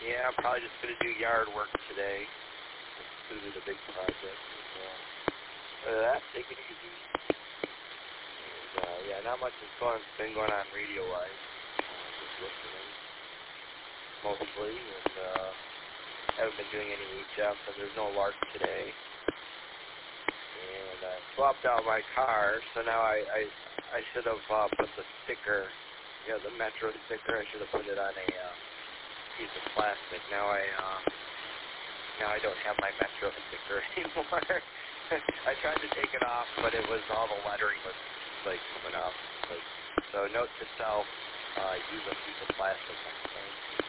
Yeah, I'm probably just going to do yard work today. It's going to be the big project. Other than that, take it easy. And, yeah, not much has been going on radio-wise. Just listening, mostly. And haven't been doing any jumps, and there's no lark today. And I swapped out my car, so now I should have put the sticker, the Metro sticker. I should have put it on a piece of plastic. Now I don't have my Metro sticker anymore. I tried to take it off, but it was all the lettering was like coming off. So note to self: use a piece of plastic next time.